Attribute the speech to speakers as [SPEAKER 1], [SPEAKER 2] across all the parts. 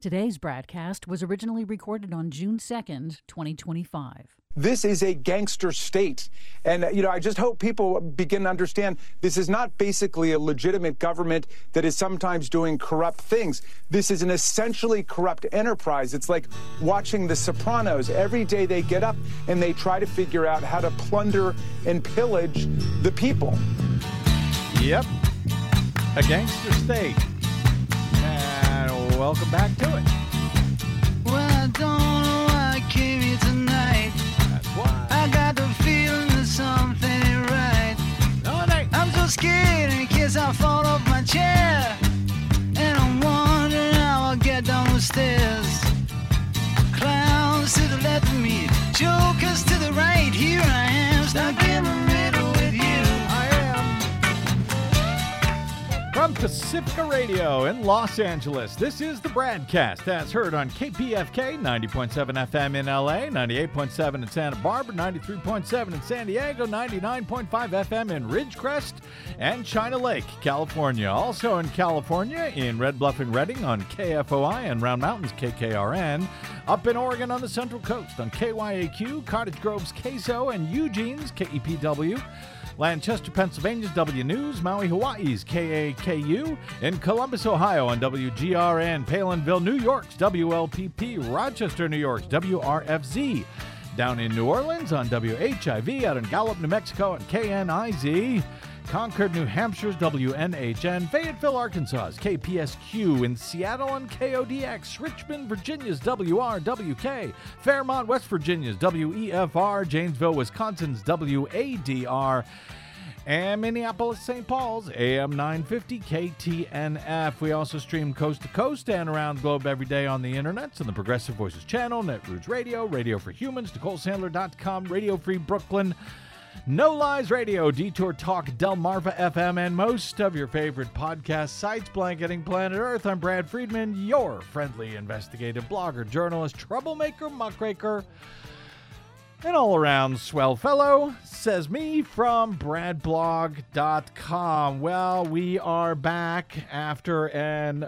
[SPEAKER 1] Today's broadcast was originally recorded on June 2nd, 2025.
[SPEAKER 2] This is a gangster state. And, I just hope people begin to understand this is not basically a legitimate government that is sometimes doing corrupt things. This is an essentially corrupt enterprise. It's like watching The Sopranos. Every day they get up and they try to figure out how to plunder and pillage the people.
[SPEAKER 3] Yep. A gangster state. And welcome back to it.
[SPEAKER 4] Well, I don't know why I came here tonight.
[SPEAKER 3] That's why.
[SPEAKER 4] I got the feeling that something ain't right.
[SPEAKER 3] No, it ain't.
[SPEAKER 4] I'm so scared in case I fall off my chair. And I'm wondering how I'll get down the stairs. Clowns to the left of me, jokers to the right. Here I am, stuck in the middle with you.
[SPEAKER 3] I am. From Pacifica Radio in Los Angeles, this is the Bradcast, as heard on KPFK 90.7 FM in LA, 98.7 in Santa Barbara, 93.7 in San Diego, 99.5 FM in Ridgecrest and China Lake, California. Also in California, in Red Bluff and Redding on KFOI and Round Mountains KKRN. Up in Oregon on the Central Coast on KYAQ, Cottage Grove's KSO and Eugene's KEPW. Lancaster, Pennsylvania's W News, Maui, Hawaii's KAKU, in Columbus, Ohio on WGRN, Palinville, New York's WLPP, Rochester, New York's WRFZ, down in New Orleans on WHIV, out in Gallup, New Mexico on KNIZ, Concord, New Hampshire's WNHN, Fayetteville, Arkansas's KPSQ, in Seattle on KODX, Richmond, Virginia's WRWK, Fairmont, West Virginia's WEFR, Janesville, Wisconsin's WADR, and Minneapolis, St. Paul's AM 950 KTNF. We also stream coast to coast and around the globe every day on the internet on the Progressive Voices channel, Netroots Radio, Radio for Humans, NicoleSandler.com, Radio Free Brooklyn, No Lies Radio, Detour Talk, Delmarva FM, and most of your favorite podcast sites, blanketing planet Earth. I'm Brad Friedman, your friendly investigative blogger, journalist, troublemaker, muckraker, and all-around swell fellow, says me from bradblog.com. Well, we are back after an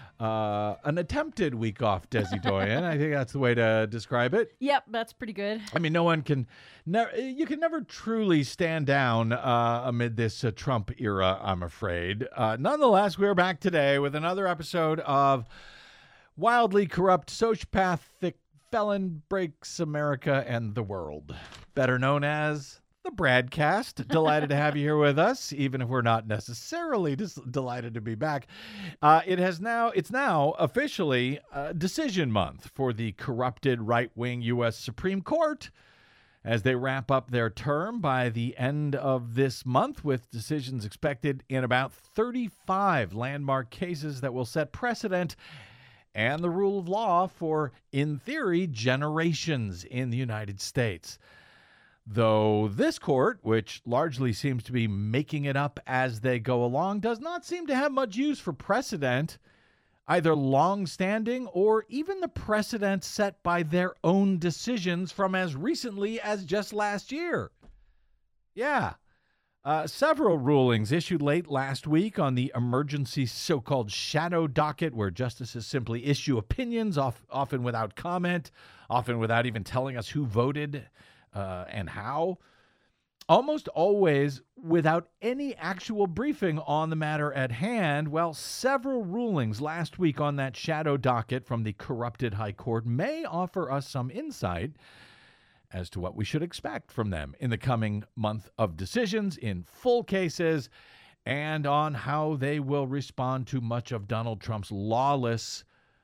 [SPEAKER 3] attempted week off, Desi Doyen. I think that's the way to describe it.
[SPEAKER 1] Yep, that's pretty good.
[SPEAKER 3] I mean, no one can, you can never truly stand down amid this Trump era, I'm afraid. Nonetheless, we're back today with another episode of Wildly Corrupt Sociopathic Felon Breaks America and the World, better known as the Bradcast. Delighted to have you here with us, even if we're not necessarily delighted to be back. It's now officially decision month for the corrupted right-wing U.S. Supreme Court as they wrap up their term by the end of this month, with decisions expected in about 35 landmark cases that will set precedent and the rule of law for, in theory, generations in the United States. Though this court, which largely seems to be making it up as they go along, does not seem to have much use for precedent, either long-standing or even the precedent set by their own decisions from as recently as just last year. Yeah. Several rulings issued late last week on the emergency so-called shadow docket, where justices simply issue opinions, often without comment, often without even telling us who voted and how, almost always without any actual briefing on the matter at hand. Well, several rulings last week on that shadow docket from the corrupted High Court may offer us some insight as to what we should expect from them in the coming month of decisions in full cases, and on how they will respond to much of Donald Trump's lawless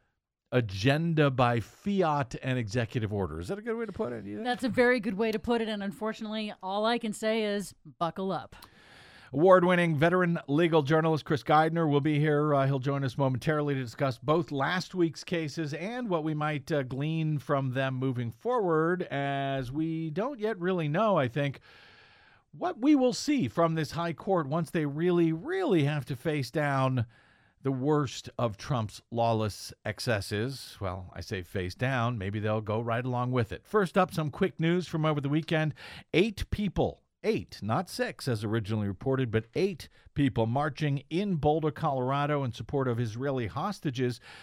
[SPEAKER 3] agenda by fiat and executive order. Is that a good way to put it?
[SPEAKER 1] That's a very good way to put it, and unfortunately, all I can say is buckle up.
[SPEAKER 3] Award-winning veteran legal journalist Chris Geidner will be here. He'll join us momentarily to discuss both last week's cases and what we might glean from them moving forward, as we don't yet really know, I think, what we will see from this high court once they really, really have to face down the worst of Trump's lawless excesses. Well, I say face down. Maybe they'll go right along with it. First up, some quick news from over the weekend. 8 people, 8, not 6 as originally reported, but 8 people marching in Boulder, Colorado in support of Israeli hostages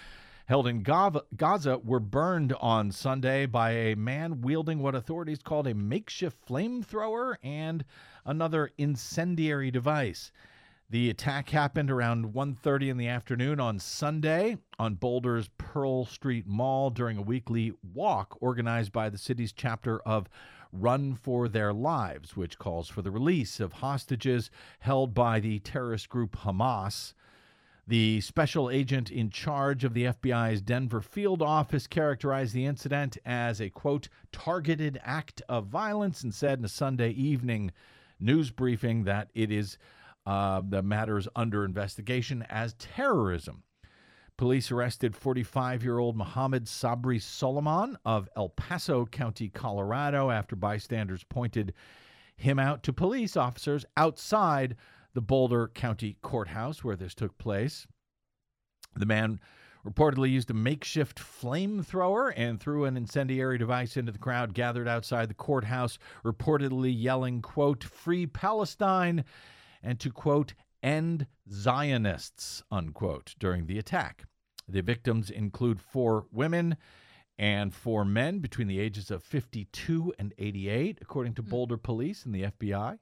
[SPEAKER 3] held in Gaza were burned on Sunday by a man wielding what authorities called a makeshift flamethrower and another incendiary device. The attack happened around 1:30 in the afternoon on Sunday on Boulder's Pearl Street Mall during a weekly walk organized by the city's chapter of Run for Their Lives, which calls for the release of hostages held by the terrorist group Hamas. The special agent in charge of the FBI's Denver field office characterized the incident as a, quote, targeted act of violence and said in a Sunday evening news briefing that it is the matters under investigation as terrorism. Police arrested 45-year-old Mohammed Sabri Solomon of El Paso County, Colorado, after bystanders pointed him out to police officers outside the Boulder County Courthouse where this took place. The man reportedly used a makeshift flamethrower and threw an incendiary device into the crowd gathered outside the courthouse, reportedly yelling, quote, "Free Palestine," and to, quote, "end Zionists," unquote, during the attack. The victims include 4 women and 4 men between the ages of 52 and 88, according to Boulder police and the FBI.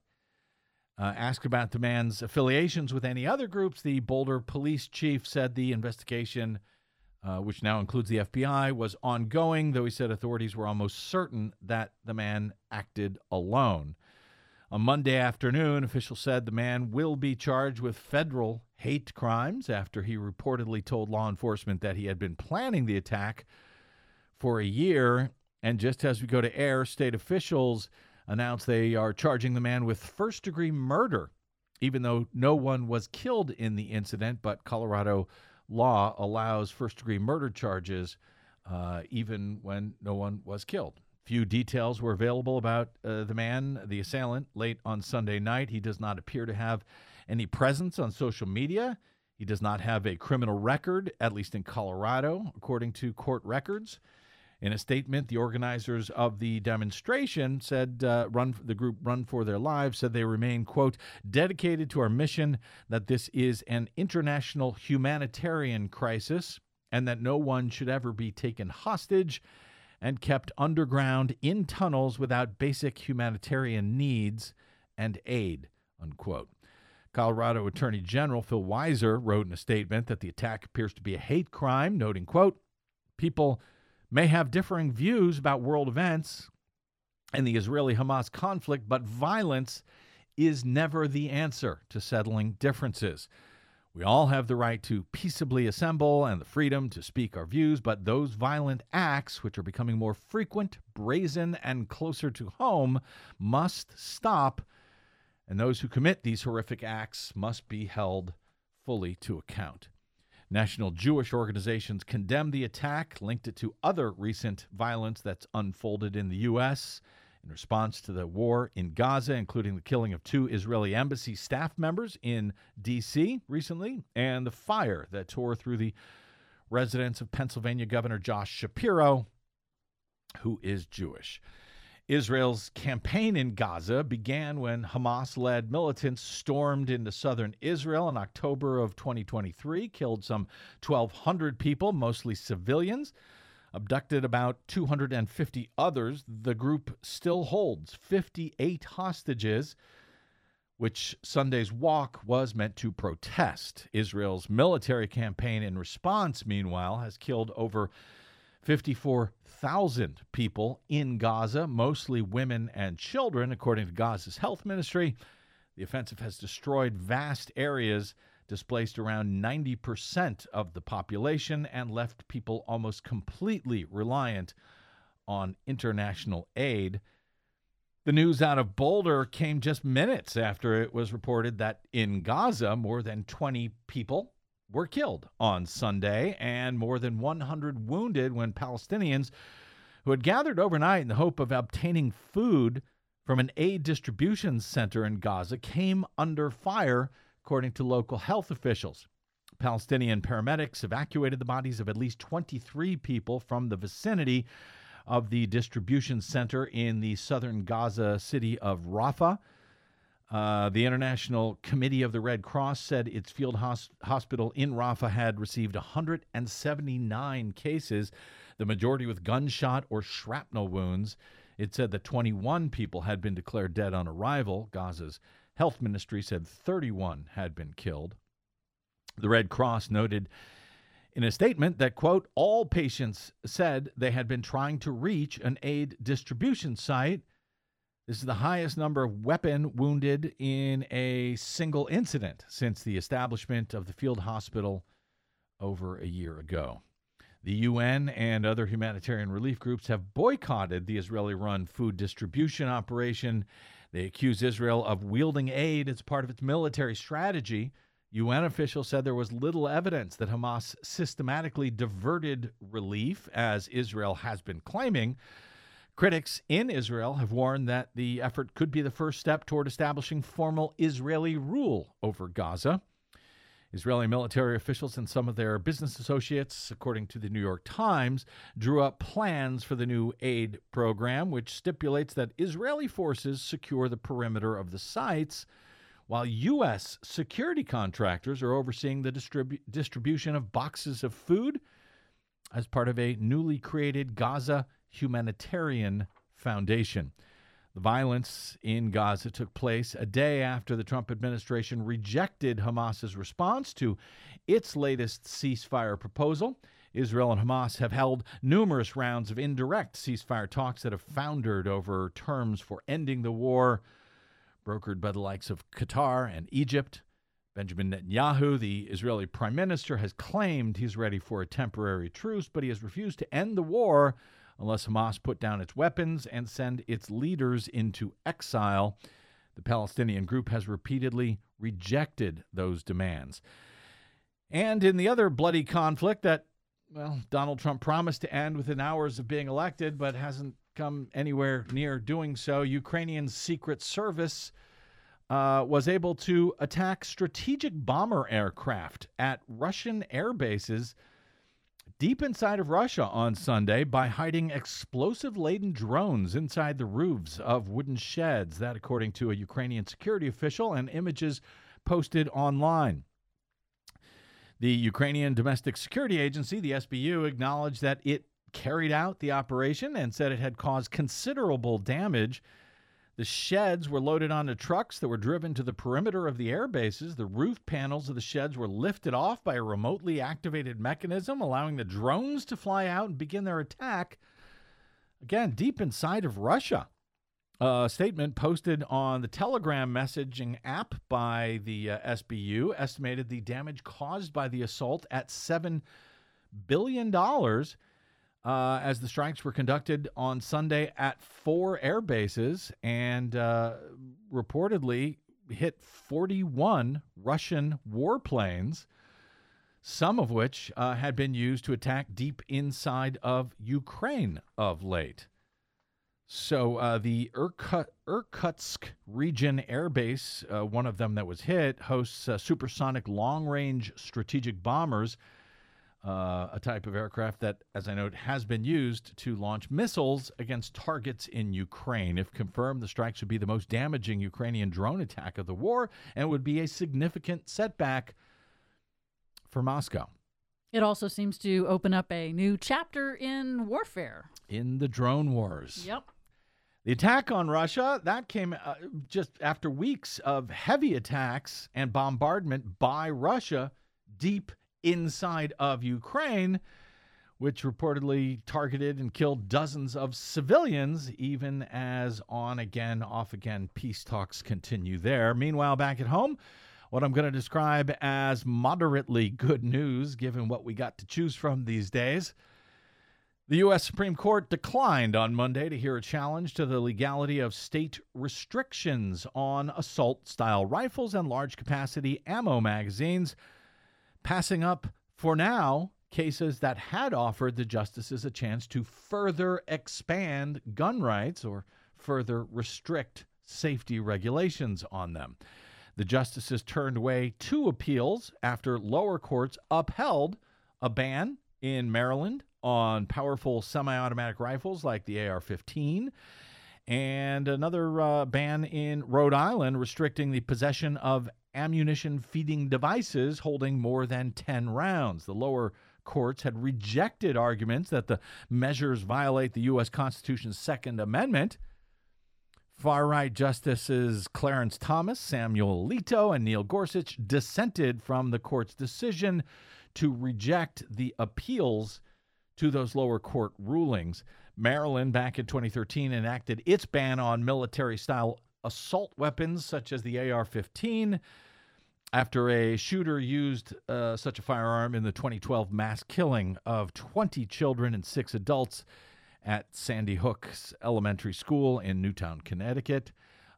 [SPEAKER 3] Asked about the man's affiliations with any other groups, the Boulder police chief said the investigation, which now includes the FBI, was ongoing, though he said authorities were almost certain that the man acted alone. On Monday afternoon, officials said the man will be charged with federal hate crimes after he reportedly told law enforcement that he had been planning the attack for a year. And just as we go to air, state officials announced they are charging the man with first-degree murder, even though no one was killed in the incident. But Colorado law allows first-degree murder charges even when no one was killed. Few details were available about the man, the assailant, late on Sunday night. He does not appear to have any presence on social media. He does not have a criminal record, at least in Colorado, according to court records. In a statement, the organizers of the demonstration said, the group Run for Their Lives said they remain, quote, dedicated to our mission that this is an international humanitarian crisis and that no one should ever be taken hostage and kept underground in tunnels without basic humanitarian needs and aid, unquote. Colorado Attorney General Phil Weiser wrote in a statement that the attack appears to be a hate crime, noting, quote, people may have differing views about world events and the Israeli-Hamas conflict, but violence is never the answer to settling differences. We all have the right to peaceably assemble and the freedom to speak our views, but those violent acts, which are becoming more frequent, brazen, and closer to home, must stop, and those who commit these horrific acts must be held fully to account. National Jewish organizations condemned the attack, linked it to other recent violence that's unfolded in the U.S. in response to the war in Gaza, including the killing of 2 Israeli embassy staff members in D.C. recently, and the fire that tore through the residence of Pennsylvania Governor Josh Shapiro, who is Jewish. Israel's campaign in Gaza began when Hamas-led militants stormed into southern Israel in October of 2023, killed some 1,200 people, mostly civilians, abducted about 250 others. The group still holds 58 hostages, which Sunday's walk was meant to protest. Israel's military campaign in response, meanwhile, has killed over 54,000 people in Gaza, mostly women and children, according to Gaza's health ministry. The offensive has destroyed vast areas, displaced around 90% of the population, and left people almost completely reliant on international aid. The news out of Boulder came just minutes after it was reported that in Gaza, more than 20 people were killed on Sunday and more than 100 wounded when Palestinians who had gathered overnight in the hope of obtaining food from an aid distribution center in Gaza came under fire, according to local health officials. Palestinian paramedics evacuated the bodies of at least 23 people from the vicinity of the distribution center in the southern Gaza city of Rafah. The International Committee of the Red Cross said its field hospital in Rafah had received 179 cases, the majority with gunshot or shrapnel wounds. It said that 21 people had been declared dead on arrival. Gaza's health ministry said 31 had been killed. The Red Cross noted in a statement that, quote, all patients said they had been trying to reach an aid distribution site. This is the highest number of weapon wounded in a single incident since the establishment of the field hospital over a year ago. The UN and other humanitarian relief groups have boycotted the Israeli-run food distribution operation. They accuse Israel of wielding aid as part of its military strategy. UN officials said there was little evidence that Hamas systematically diverted relief, as Israel has been claiming. Critics in Israel have warned that the effort could be the first step toward establishing formal Israeli rule over Gaza. Israeli military officials and some of their business associates, according to the New York Times, drew up plans for the new aid program, which stipulates that Israeli forces secure the perimeter of the sites, while U.S. security contractors are overseeing the distribution of boxes of food as part of a newly created Gaza Humanitarian Foundation. The violence in Gaza took place a day after the Trump administration rejected Hamas's response to its latest ceasefire proposal. Israel and Hamas have held numerous rounds of indirect ceasefire talks that have foundered over terms for ending the war, brokered by the likes of Qatar and Egypt. Benjamin Netanyahu, the Israeli prime minister, has claimed he's ready for a temporary truce, but he has refused to end the war unless Hamas put down its weapons and send its leaders into exile. The Palestinian group has repeatedly rejected those demands. And in the other bloody conflict that, well, Donald Trump promised to end within hours of being elected, but hasn't come anywhere near doing so, Ukrainian Secret Service was able to attack strategic bomber aircraft at Russian air bases deep inside of Russia on Sunday by hiding explosive-laden drones inside the roofs of wooden sheds. That, according to a Ukrainian security official, and images posted online. The Ukrainian Domestic Security Agency, the SBU, acknowledged that it carried out the operation and said it had caused considerable damage. The sheds were loaded onto trucks that were driven to the perimeter of the air bases. The roof panels of the sheds were lifted off by a remotely activated mechanism, allowing the drones to fly out and begin their attack, again, deep inside of Russia. A statement posted on the Telegram messaging app by the SBU estimated the damage caused by the assault at $7 billion. As the strikes were conducted on Sunday at 4 air bases and reportedly hit 41 Russian warplanes, some of which had been used to attack deep inside of Ukraine of late. So the Irkutsk region air base, one of them that was hit, hosts supersonic long-range strategic bombers, a type of aircraft that, as I note, has been used to launch missiles against targets in Ukraine. If confirmed, the strikes would be the most damaging Ukrainian drone attack of the war and would be a significant setback for Moscow.
[SPEAKER 1] It also seems to open up a new chapter in warfare.
[SPEAKER 3] In the drone wars.
[SPEAKER 1] Yep.
[SPEAKER 3] The attack on Russia, that came just after weeks of heavy attacks and bombardment by Russia deep inside of Ukraine, which reportedly targeted and killed dozens of civilians, even as on-again, off-again peace talks continue there. Meanwhile, back at home, what I'm going to describe as moderately good news, given what we got to choose from these days. The U.S. Supreme Court declined on Monday to hear a challenge to the legality of state restrictions on assault-style rifles and large-capacity ammo magazines, passing up, for now, cases that had offered the justices a chance to further expand gun rights or further restrict safety regulations on them. The justices turned away 2 appeals after lower courts upheld a ban in Maryland on powerful semi-automatic rifles like the AR-15 And another ban in Rhode Island restricting the possession of ammunition-feeding devices holding more than 10 rounds. The lower courts had rejected arguments that the measures violate the U.S. Constitution's Second Amendment. Far-right Justices Clarence Thomas, Samuel Alito, and Neil Gorsuch dissented from the court's decision to reject the appeals to those lower court rulings. Maryland, back in 2013, enacted its ban on military-style assault weapons such as the AR-15 after a shooter used such a firearm in the 2012 mass killing of 20 children and 6 adults at Sandy Hook's elementary school in Newtown, Connecticut.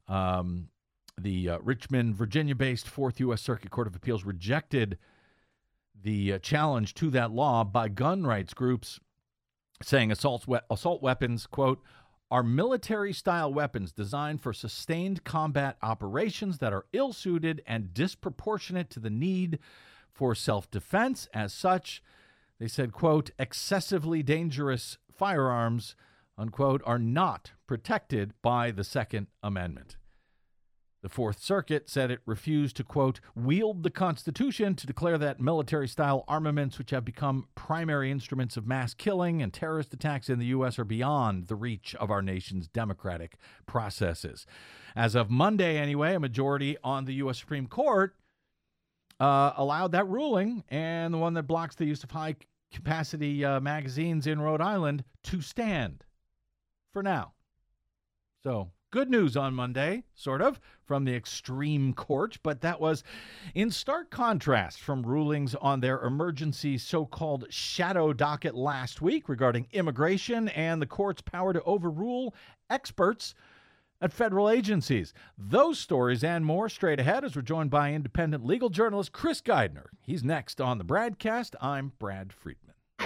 [SPEAKER 3] The Richmond, Virginia-based 4th U.S. Circuit Court of Appeals rejected the challenge to that law by gun rights groups, saying assault weapons, quote, are military-style weapons designed for sustained combat operations that are ill-suited and disproportionate to the need for self-defense. As such, they said, quote, excessively dangerous firearms, unquote, are not protected by the Second Amendment. The Fourth Circuit said it refused to, quote, wield the Constitution to declare that military-style armaments, which have become primary instruments of mass killing and terrorist attacks in the U.S., are beyond the reach of our nation's democratic processes. As of Monday, anyway, a majority on the U.S. Supreme Court allowed that ruling, and the one that blocks the use of high-capacity magazines in Rhode Island to stand for now. So, good news on Monday, sort of, from the extreme court, but that was in stark contrast from rulings on their emergency so-called shadow docket last week regarding immigration and the court's power to overrule experts at federal agencies. Those stories and more straight ahead as we're joined by independent legal journalist Chris Geidner. He's next on the Bradcast. I'm Brad Friedman.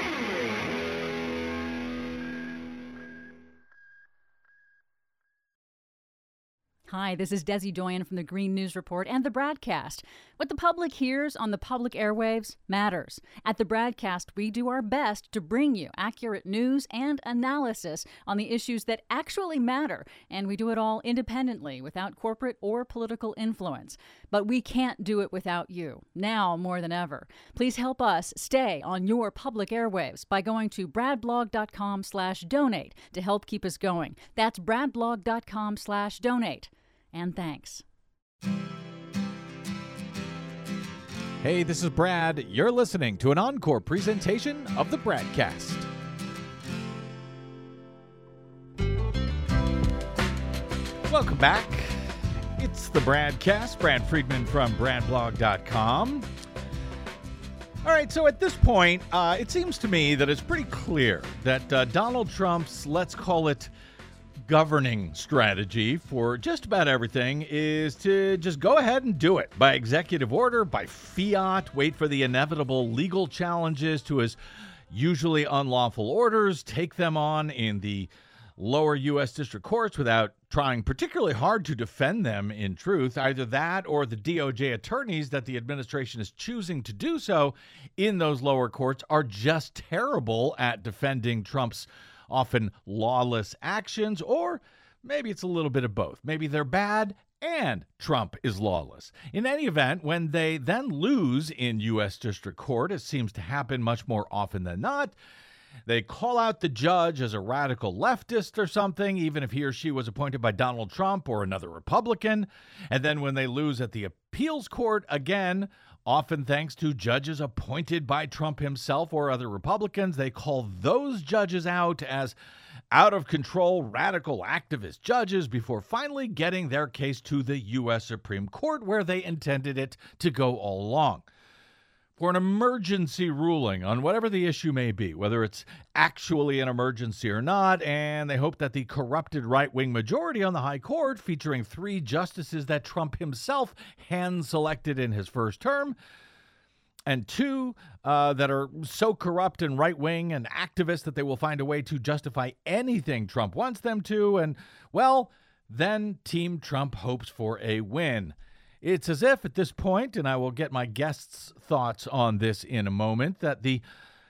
[SPEAKER 1] Hi, this is Desi Doyen from the Green News Report and the Bradcast. What the public hears on the public airwaves matters. At the Bradcast, we do our best to bring you accurate news and analysis on the issues that actually matter, and we do it all independently, without corporate or political influence. But we can't do it without you, now more than ever. Please help us stay on your public airwaves by going to bradblog.com/donate to help keep us going. That's bradblog.com/donate. And thanks.
[SPEAKER 3] Hey, this is Brad. You're listening to an encore presentation of the Bradcast. Welcome back. It's the Bradcast. Brad Friedman from bradblog.com. All right, so at this point, it seems to me that it's pretty clear that Donald Trump's, let's call it, governing strategy for just about everything is to just go ahead and do it by executive order, by fiat, wait for the inevitable legal challenges to his usually unlawful orders, take them on in the lower U.S. district courts without trying particularly hard to defend them in truth. Either that or the DOJ attorneys that the administration is choosing to do so in those lower courts are just terrible at defending Trump's often lawless actions, or maybe it's a little bit of both. Maybe they're bad and Trump is lawless. In any event, when they then lose in U.S. District Court, it seems to happen much more often than not, they call out the judge as a radical leftist or something, even if he or she was appointed by Donald Trump or another Republican. And then when they lose at the appeals court, again, often thanks to judges appointed by Trump himself or other Republicans, they call those judges out as out-of-control, radical activist judges before finally getting their case to the U.S. Supreme Court, where they intended it to go all along. For an emergency ruling on whatever the issue may be, whether it's actually an emergency or not, and they hope that the corrupted right-wing majority on the High Court, featuring 3 justices that Trump himself hand-selected in his first term, and 2 that are so corrupt and right-wing and activist that they will find a way to justify anything Trump wants them to, and, well, then Team Trump hopes for a win. It's as if at this point, and I will get my guests' thoughts on this in a moment, that the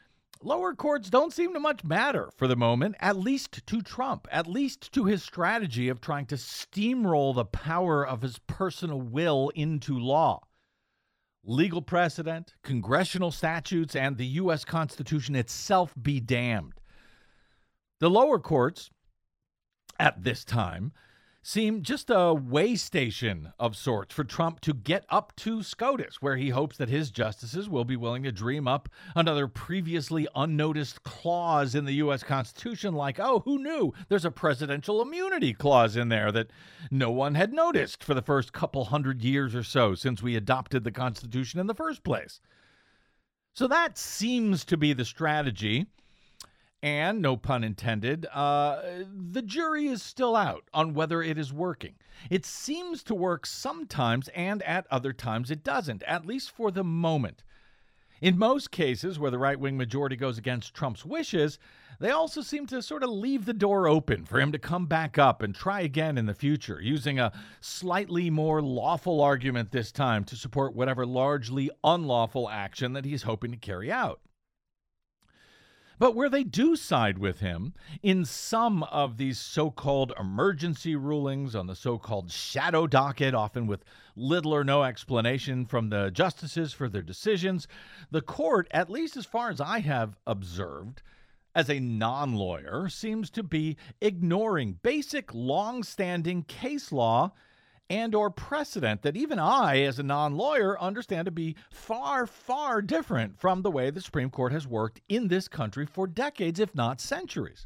[SPEAKER 3] lower courts don't seem to much matter for the moment, at least to Trump, at least to his strategy of trying to steamroll the power of his personal will into law. Legal precedent, congressional statutes, and the U.S. Constitution itself be damned. The lower courts, at this time, seem just a way station of sorts for Trump to get up to SCOTUS, where he hopes that his justices will be willing to dream up another previously unnoticed clause in the U.S. Constitution, like, oh, who knew? There's a presidential immunity clause in there that no one had noticed for the first couple hundred years or so since we adopted the Constitution in the first place. So that seems to be the strategy. And, no pun intended, the jury is still out on whether it is working. It seems to work sometimes, and at other times it doesn't, at least for the moment. In most cases where the right-wing majority goes against Trump's wishes, they also seem to sort of leave the door open for him to come back up and try again in the future, using a slightly more lawful argument this time to support whatever largely unlawful action that he's hoping to carry out. But where they do side with him, in some of these so-called emergency rulings on the so-called shadow docket, often with little or no explanation from the justices for their decisions, the court, at least as far as I have observed, as a non-lawyer, seems to be ignoring basic, long-standing case law and or precedent that even I, as a non-lawyer, understand to be far, far different from the way the Supreme Court has worked in this country for decades, if not centuries.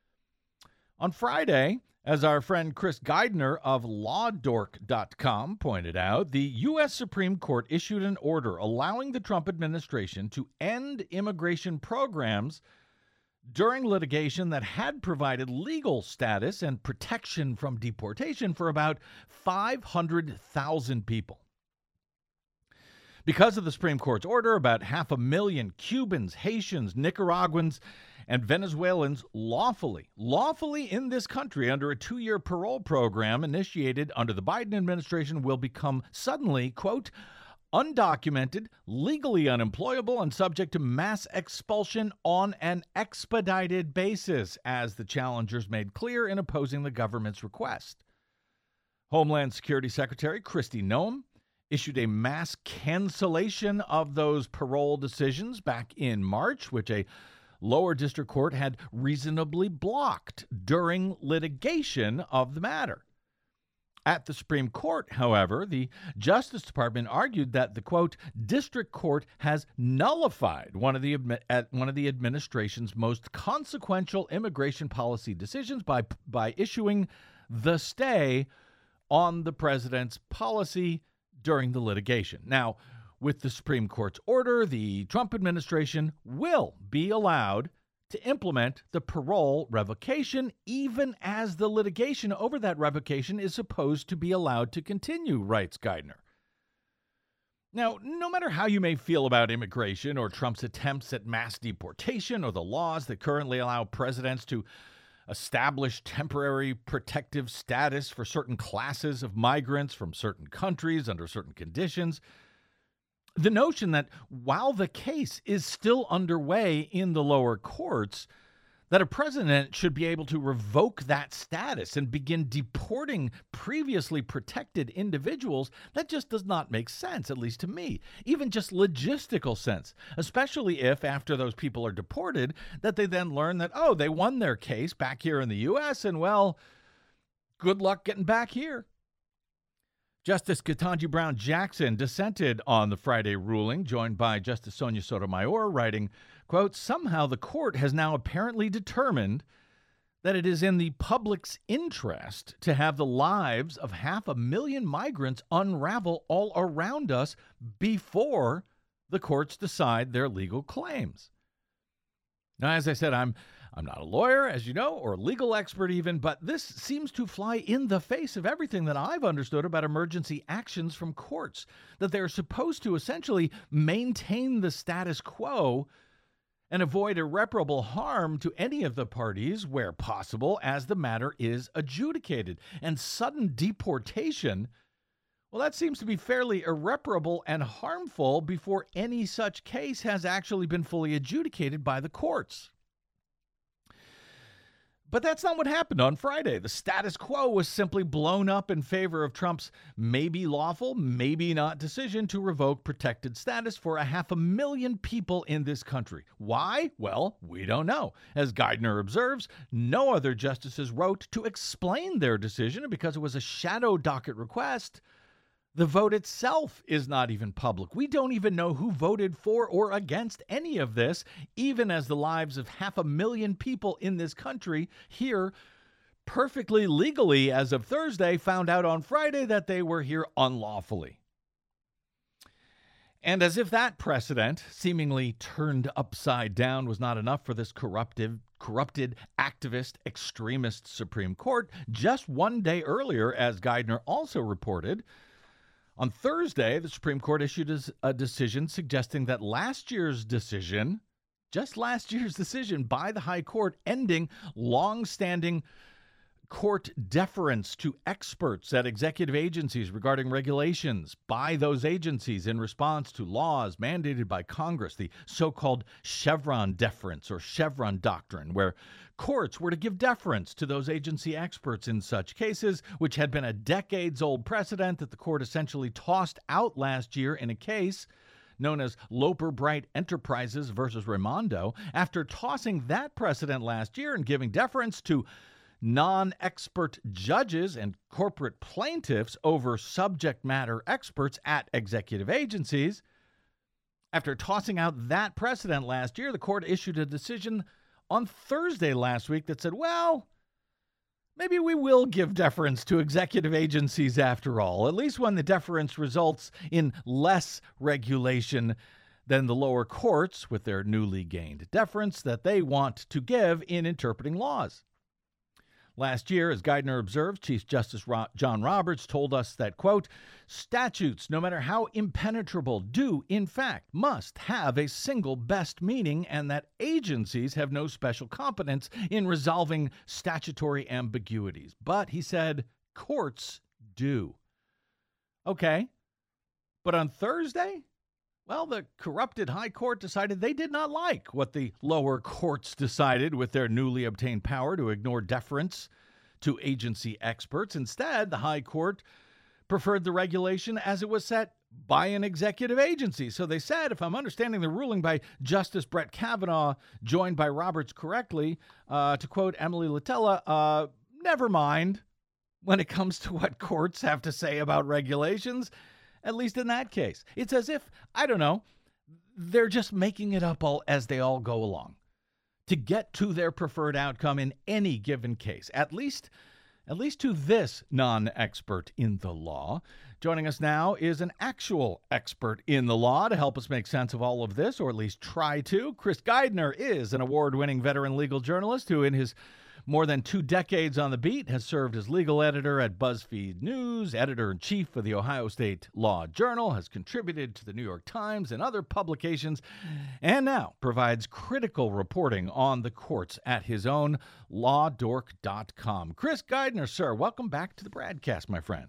[SPEAKER 3] On Friday, as our friend Chris Geidner of LawDork.com pointed out, the U.S. Supreme Court issued an order allowing the Trump administration to end immigration programs during litigation that had provided legal status and protection from deportation for about 500,000 people. Because of the Supreme Court's order, about 500,000 Cubans, Haitians, Nicaraguans, and Venezuelans lawfully in this country under a 2-year parole program initiated under the Biden administration will become suddenly, quote, undocumented, legally unemployable, and subject to mass expulsion on an expedited basis, as the challengers made clear in opposing the government's request. Homeland Security Secretary Kristi Noem issued a mass cancellation of those parole decisions back in March, which a lower district court had reasonably blocked during litigation of the matter. At the Supreme Court, however, the Justice Department argued that the, quote, district court has nullified one of the administration's most consequential immigration policy decisions by issuing the stay on the president's policy during the litigation. Now, with the Supreme Court's order, the Trump administration will be allowed to implement the parole revocation, even as the litigation over that revocation is supposed to be allowed to continue, writes Geidner. Now, no matter how you may feel about immigration or Trump's attempts at mass deportation or the laws that currently allow presidents to establish temporary protective status for certain classes of migrants from certain countries under certain conditions, the notion that while the case is still underway in the lower courts, that a president should be able to revoke that status and begin deporting previously protected individuals, that just does not make sense, at least to me. Even just logistical sense, especially if after those people are deported, that they then learn that, oh, they won their case back here in the U.S. and, well, good luck getting back here. Justice Ketanji Brown Jackson dissented on the Friday ruling, joined by Justice Sonia Sotomayor, writing, quote, somehow the court has now apparently determined that it is in the public's interest to have the lives of 500,000 migrants unravel all around us before the courts decide their legal claims. Now, as I said, I'm not a lawyer, as you know, or a legal expert even, but this seems to fly in the face of everything that I've understood about emergency actions from courts, that they're supposed to essentially maintain the status quo and avoid irreparable harm to any of the parties where possible as the matter is adjudicated. And sudden deportation, Well, that seems to be fairly irreparable and harmful before any such case has actually been fully adjudicated by the courts. But that's not what happened on Friday. The status quo was simply blown up in favor of Trump's maybe lawful, maybe not decision to revoke protected status for 500,000 people in this country. Why? Well, we don't know. As Geithner observes, no other justices wrote to explain their decision, and because it was a shadow docket request, the vote itself is not even public. We don't even know who voted for or against any of this, even as the lives of 500,000 people in this country here perfectly legally as of Thursday found out on Friday that they were here unlawfully. And as if that precedent, seemingly turned upside down, was not enough for this corrupted, activist, extremist Supreme Court, just one day earlier, as Geithner also reported, on Thursday, the Supreme Court issued a decision suggesting that last year's decision by the High Court ending long-standing court deference to experts at executive agencies regarding regulations by those agencies in response to laws mandated by Congress, the so-called Chevron deference or Chevron doctrine, where courts were to give deference to those agency experts in such cases, which had been a decades-old precedent that the court essentially tossed out last year in a case known as Loper Bright Enterprises versus Raimondo. After tossing that precedent last year and giving deference to non-expert judges and corporate plaintiffs over subject matter experts at executive agencies, after tossing out that precedent last year, the court issued a decision on Thursday last week that said, well, maybe we will give deference to executive agencies after all, at least when the deference results in less regulation than the lower courts with their newly gained deference that they want to give in interpreting laws. Last year, as Geithner observed, Chief Justice John Roberts told us that, quote, statutes, no matter how impenetrable, do, in fact, must have a single best meaning, and that agencies have no special competence in resolving statutory ambiguities. But, he said, courts do. Okay, but on Thursday, well, the corrupted High Court decided they did not like what the lower courts decided with their newly obtained power to ignore deference to agency experts. Instead, the High Court preferred the regulation as it was set by an executive agency. So they said, if I'm understanding the ruling by Justice Brett Kavanaugh, joined by Roberts correctly, to quote Emily Litella, never mind when it comes to what courts have to say about regulations. At least in that case, it's as if, I don't know, they're just making it up all as they all go along to get to their preferred outcome in any given case, at least to this non-expert in the law. Joining us now is an actual expert in the law to help us make sense of all of this, or at least try to. Chris Geithner is an award-winning veteran legal journalist who, in his more than 2 decades on the beat, has served as legal editor at BuzzFeed News, editor-in-chief of the Ohio State Law Journal, has contributed to the New York Times and other publications, and now provides critical reporting on the courts at his own lawdork.com. Chris Geithner, sir, welcome back to the Bradcast, my friend.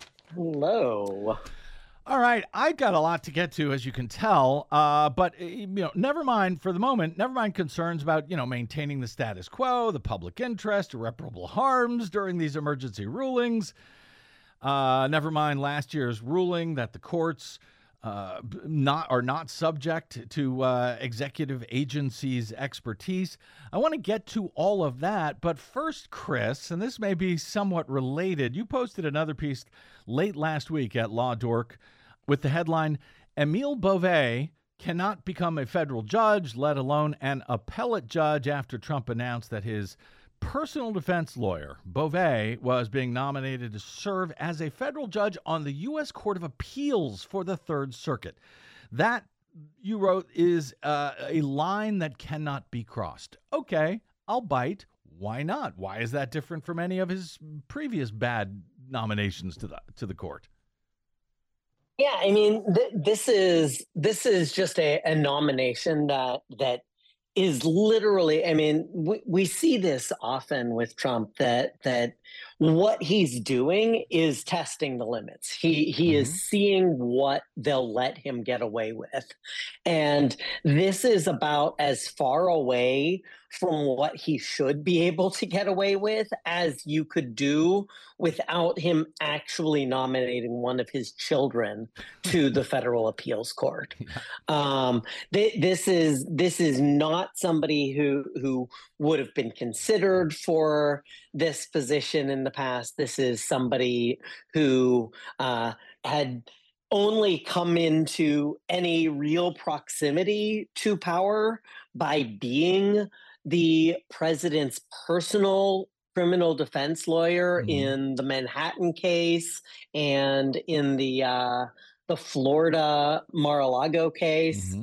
[SPEAKER 5] Hello.
[SPEAKER 3] All right, I've got a lot to get to, as you can tell, but never mind for the moment. Never mind concerns about maintaining the status quo, the public interest, irreparable harms during these emergency rulings. Never mind last year's ruling that the courts are not subject to executive agencies' expertise. I want to get to all of that, but first, Chris, and this may be somewhat related, you posted another piece late last week at Law Dork with the headline, Emile Beauvais cannot become a federal judge, let alone an appellate judge, after Trump announced that his personal defense lawyer, Beauvais, was being nominated to serve as a federal judge on the U.S. Court of Appeals for the Third Circuit. That, you wrote, is a line that cannot be crossed. Okay, I'll bite. Why not? Why is that different from any of his previous bad nominations to the court?
[SPEAKER 5] Yeah, I mean, this is just a nomination that is literally. I mean, we see this often with Trump that what he's doing is testing the limits. He is seeing what they'll let him get away with. And this is about as far away from what he should be able to get away with as you could do without him actually nominating one of his children to the federal appeals court. This is not somebody who would have been considered for this position in the past. This is somebody who had only come into any real proximity to power by being the president's personal criminal defense lawyer in the Manhattan case and in the Florida Mar-a-Lago case.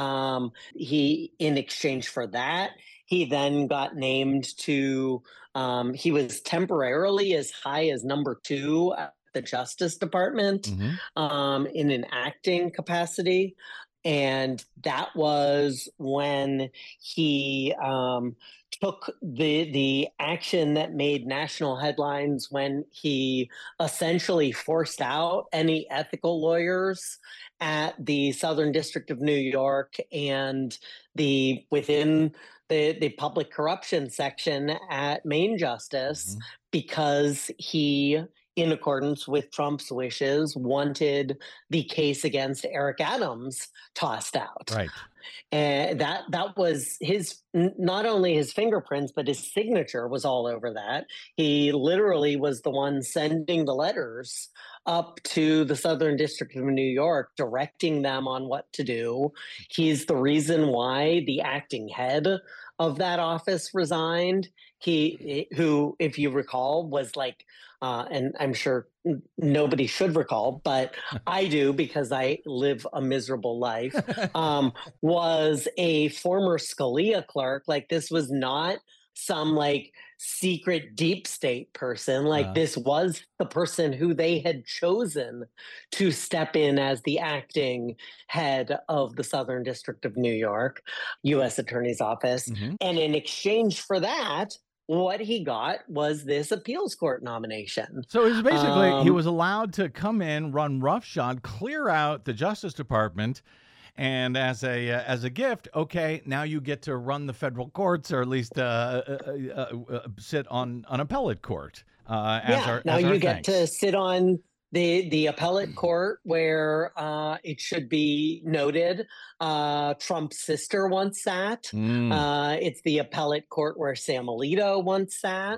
[SPEAKER 5] He, in exchange for that, he then got named to, he was temporarily as high as number 2 at the Justice Department in an acting capacity. And that was when he took the action that made national headlines when he essentially forced out any ethical lawyers at the Southern District of New York and within the public corruption section at Main Justice, because he, in accordance with Trump's wishes, wanted the case against Eric Adams tossed out.
[SPEAKER 3] Right.
[SPEAKER 5] And that was not only his fingerprints, but his signature was all over that. He literally was the one sending the letters up to the Southern District of New York, directing them on what to do. He's the reason why the acting head of that office resigned. Who, if you recall, was like, and I'm sure nobody should recall, but I do because I live a miserable life, was a former Scalia clerk. Like, this was not some like secret deep state person. Like, this was the person who they had chosen to step in as the acting head of the Southern District of New York, U.S. Attorney's Office. And in exchange for that, what he got was this appeals court nomination.
[SPEAKER 3] So it was basically, he was allowed to come in, run roughshod, clear out the Justice Department, and as a gift, okay, now you get to run the federal courts, or at least sit on an appellate court.
[SPEAKER 5] Now you get to sit on the appellate court, where it should be noted, Trump's sister once sat. It's the appellate court where Sam Alito once sat.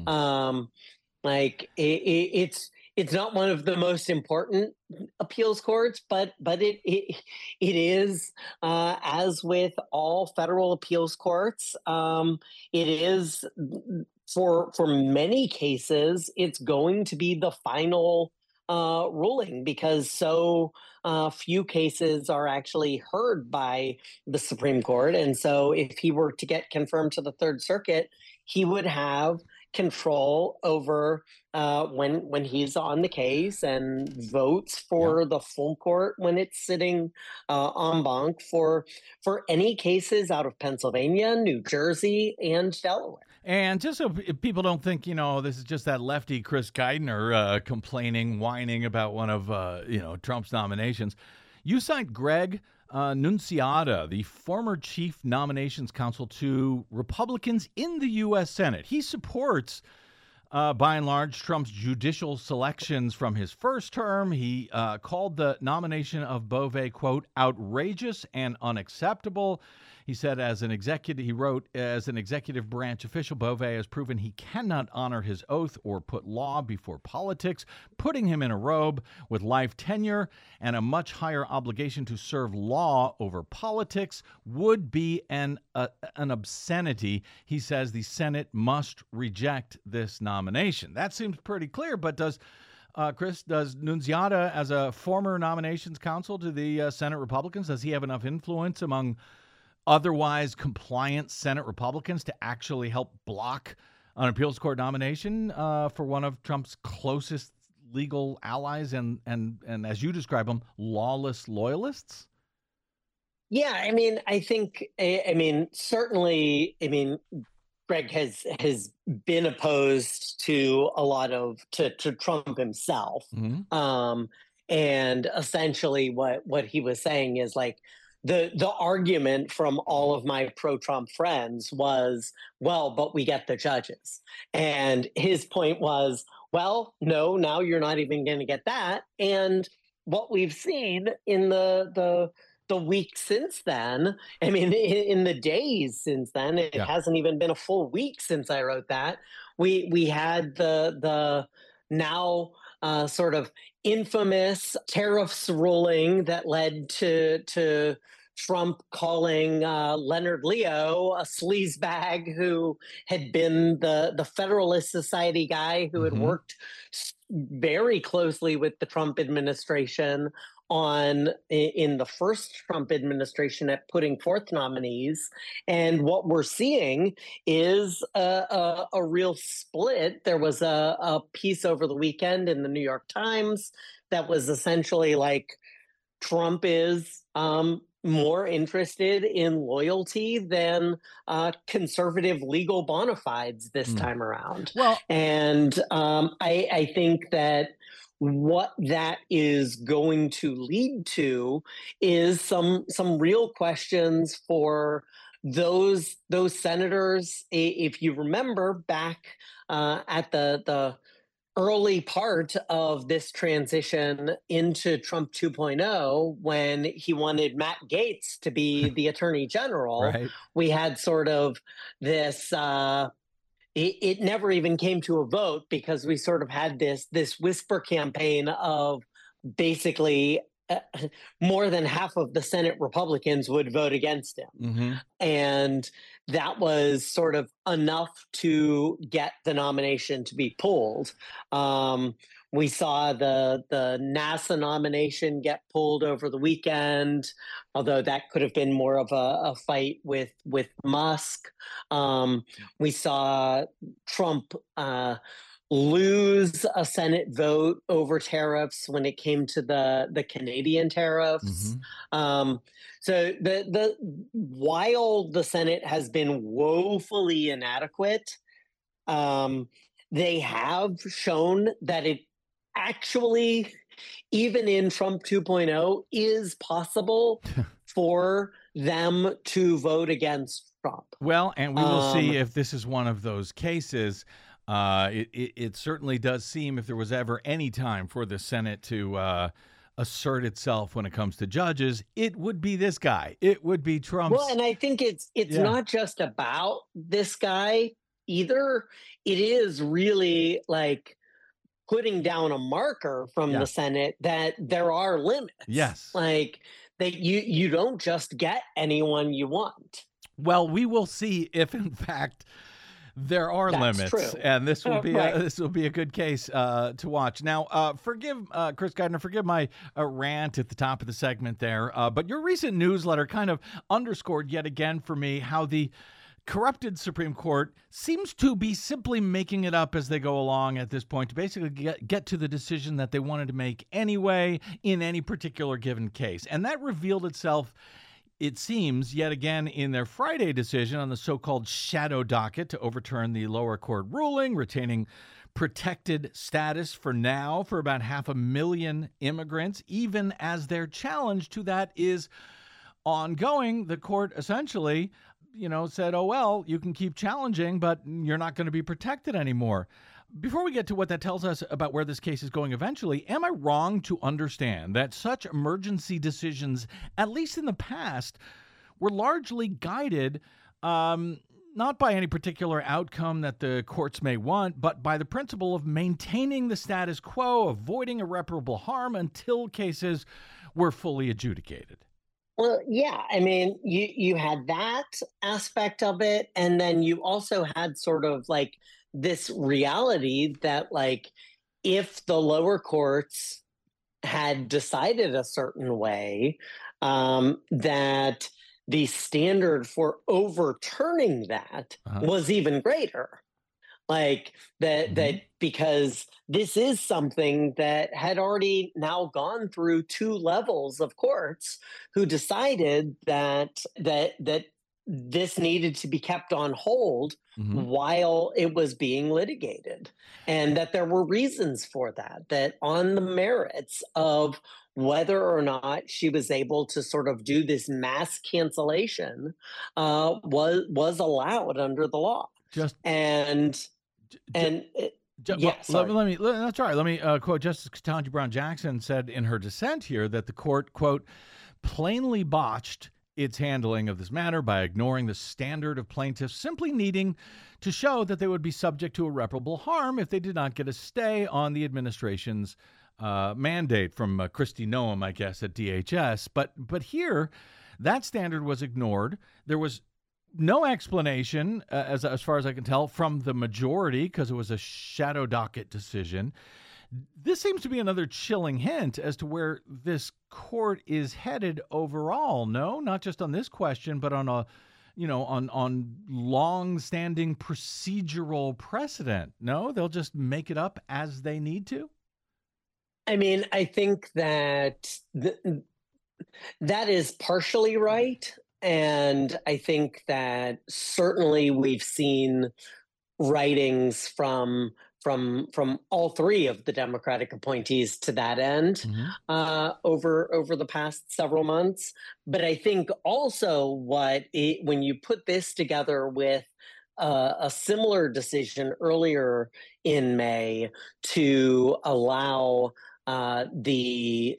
[SPEAKER 5] It's not one of the most important appeals courts, but it is, as with all federal appeals courts, it is for many cases, it's going to be the final ruling, because so few cases are actually heard by the Supreme Court. And so if he were to get confirmed to the Third Circuit, he would have control over when he's on the case and votes for the full court when it's sitting en banc for any cases out of Pennsylvania, New Jersey, and Delaware.
[SPEAKER 3] And just so people don't think, this is just that lefty Chris Geidner complaining, whining about one of, Trump's nominations. You cite Greg Nunziata, the former chief nominations counsel to Republicans in the U.S. Senate. He supports, by and large, Trump's judicial selections from his first term. He called the nomination of Bove, quote, outrageous and unacceptable. He said, as an executive branch official, Bove has proven he cannot honor his oath or put law before politics, putting him in a robe with life tenure and a much higher obligation to serve law over politics would be an obscenity. He says the Senate must reject this nomination. That seems pretty clear, but does Nunziata, as a former nominations counsel to the Senate Republicans, does he have enough influence among otherwise compliant Senate Republicans to actually help block an appeals court nomination for one of Trump's closest legal allies and as you describe them, lawless loyalists?
[SPEAKER 5] Yeah, I mean, certainly, Greg has been opposed to a lot of to Trump himself. And essentially what he was saying is like the argument from all of my pro-Trump friends was, well, but we get the judges. And his point was, well, no, now you're not even going to get that. And what we've seen in the week since then, I mean, in the days since then, it hasn't even been a full week since I wrote that. We had the now sort of infamous tariffs ruling that led to Trump calling Leonard Leo a sleazebag who had been the Federalist Society guy who had worked very closely with the Trump administration in the first Trump administration at putting forth nominees. And what we're seeing is a real split. There was a piece over the weekend in the New York Times that was essentially like Trump is more interested in loyalty than conservative legal bona fides this time around.
[SPEAKER 3] Well,
[SPEAKER 5] and I think that what that is going to lead to is some real questions for those senators. If you remember back at the early part of this transition into Trump 2.0, when he wanted Matt Gaetz to be the attorney general,
[SPEAKER 3] right.
[SPEAKER 5] We had sort of this it never even came to a vote because we sort of had this whisper campaign of basically more than half of the Senate Republicans would vote against him. And that was sort of enough to get the nomination to be pulled. We saw the NASA nomination get pulled over the weekend, although that could have been more of a fight with Musk. We saw Trump lose a Senate vote over tariffs when it came to the Canadian tariffs. So while the Senate has been woefully inadequate, they have shown that it actually, even in Trump 2.0, is possible for them to vote against Trump.
[SPEAKER 3] Well, and we will see if this is one of those cases. It certainly does seem, if there was ever any time for the Senate to assert itself when it comes to judges, it would be this guy. It would be Trump.
[SPEAKER 5] Well, and I think it's not just about this guy either. It is really like putting down a marker from the Senate that there are limits.
[SPEAKER 3] Yes.
[SPEAKER 5] Like that you don't just get anyone you want.
[SPEAKER 3] Well, we will see if in fact there are limits,
[SPEAKER 5] true.
[SPEAKER 3] And this will be
[SPEAKER 5] right.
[SPEAKER 3] this will be a good case to watch. Now, forgive Chris Gardner, forgive my rant at the top of the segment there, but your recent newsletter kind of underscored yet again for me how the corrupted Supreme Court seems to be simply making it up as they go along at this point to basically get to the decision that they wanted to make anyway in any particular given case, and that revealed itself, it seems, yet again in their Friday decision on the so-called shadow docket to overturn the lower court ruling, retaining protected status for now for about 500,000 immigrants, even as their challenge to that is ongoing. The court essentially, said, oh, well, you can keep challenging, but you're not going to be protected anymore. Before we get to what that tells us about where this case is going eventually, am I wrong to understand that such emergency decisions, at least in the past, were largely guided not by any particular outcome that the courts may want, but by the principle of maintaining the status quo, avoiding irreparable harm until cases were fully adjudicated?
[SPEAKER 5] Well, yeah, I mean, you had that aspect of it, and then you also had sort of like this reality that, like, if the lower courts had decided a certain way, that the standard for overturning that was even greater. Like that because this is something that had already now gone through 2 levels of courts who decided that this needed to be kept on hold while it was being litigated, and that there were reasons for that, that on the merits of whether or not she was able to sort of do this mass cancellation was allowed under the law. That's
[SPEAKER 3] right. Let me quote Justice Ketanji Brown Jackson said in her dissent here that the court, quote, plainly botched its handling of this matter by ignoring the standard of plaintiffs simply needing to show that they would be subject to irreparable harm if they did not get a stay on the administration's mandate from Kristi Noem, I guess, at DHS. But here, that standard was ignored. There was no explanation, as far as I can tell, from the majority because it was a shadow docket decision. This seems to be another chilling hint as to where this court is headed overall. No, not just on this question, but on on long-standing procedural precedent. No, they'll just make it up as they need to.
[SPEAKER 5] I mean, I think that that is partially right. And I think that certainly we've seen writings from all three of the Democratic appointees to that end over the past several months. But I think also when you put this together with a similar decision earlier in May to allow the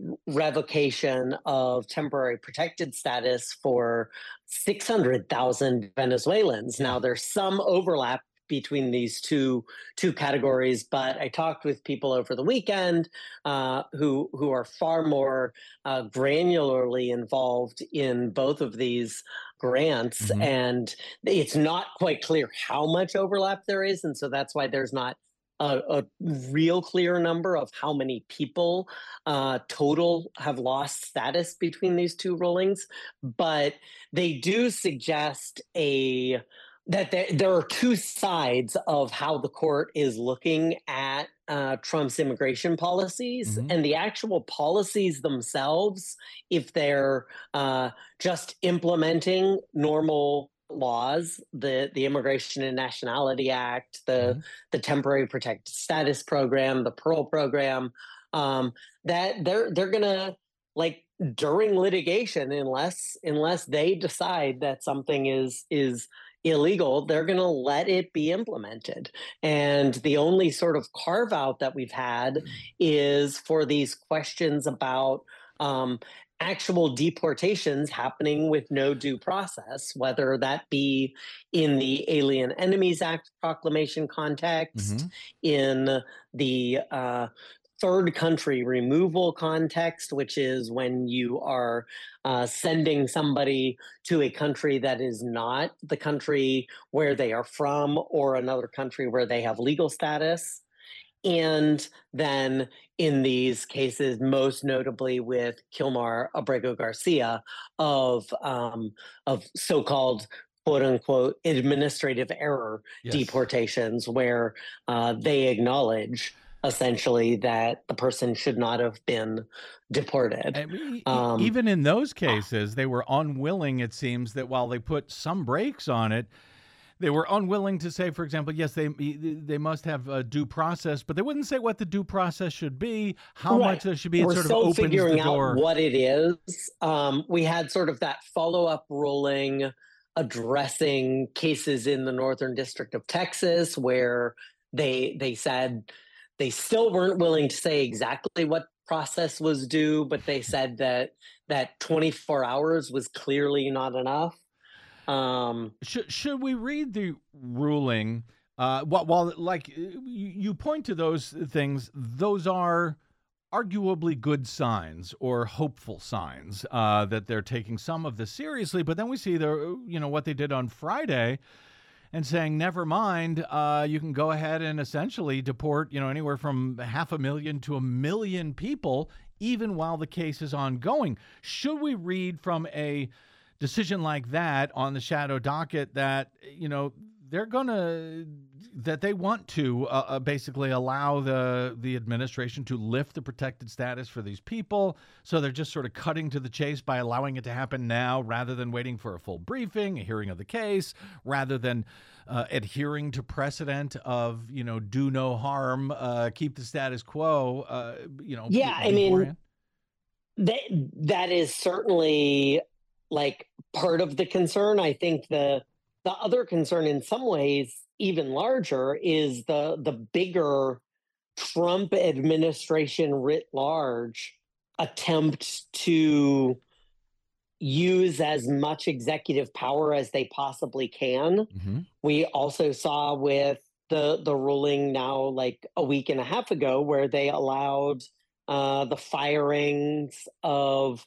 [SPEAKER 5] revocation of temporary protected status for 600,000 Venezuelans. Now, there's some overlap between these two categories, but I talked with people over the weekend who are far more granularly involved in both of these grants, and it's not quite clear how much overlap there is, and so that's why there's not a real clear number of how many people total have lost status between these two rulings, but they do suggest that there are two sides of how the court is looking at Trump's immigration policies, and the actual policies themselves, if they're just implementing normal laws, the Immigration and Nationality Act, the Temporary Protected Status Program, the Pearl Program, that they're gonna, like, during litigation, unless they decide that something is illegal, they're going to let it be implemented. And the only sort of carve out that we've had is for these questions about actual deportations happening with no due process, whether that be in the Alien Enemies Act proclamation context, in the third country removal context, which is when you are sending somebody to a country that is not the country where they are from or another country where they have legal status. And then in these cases, most notably with Kilmar Abrego Garcia, of so-called quote unquote administrative error deportations, where they acknowledge essentially that the person should not have been deported.
[SPEAKER 3] Even in those cases, they were unwilling, it seems, that while they put some brakes on it, they were unwilling to say, for example, yes, they must have a due process, but they wouldn't say what the due process should be, how much there should be. It
[SPEAKER 5] We're
[SPEAKER 3] sort
[SPEAKER 5] still
[SPEAKER 3] of opens
[SPEAKER 5] figuring
[SPEAKER 3] the door.
[SPEAKER 5] out what it is. We had sort of that follow-up ruling addressing cases in the Northern District of Texas where they said they still weren't willing to say exactly what process was due, but they said that 24 hours was clearly not enough.
[SPEAKER 3] Should we read the ruling? While like you point to those things, those are arguably good signs or hopeful signs that they're taking some of this seriously. But then we see what they did on Friday, and saying, never mind, you can go ahead and essentially deport, anywhere from 500,000 to 1 million people, even while the case is ongoing. Should we read from a decision like that on the shadow docket that, they're gonna that they want to basically allow the administration to lift the protected status for these people. So they're just sort of cutting to the chase by allowing it to happen now, rather than waiting for a full briefing, a hearing of the case, rather than adhering to precedent of do no harm, keep the status quo.
[SPEAKER 5] Yeah, I mean, that is certainly like part of the concern. I think the other concern, in some ways even larger, is the bigger Trump administration writ large attempt to use as much executive power as they possibly can.
[SPEAKER 3] Mm-hmm.
[SPEAKER 5] We also saw with the ruling now, like a week and a half ago, where they allowed the firings of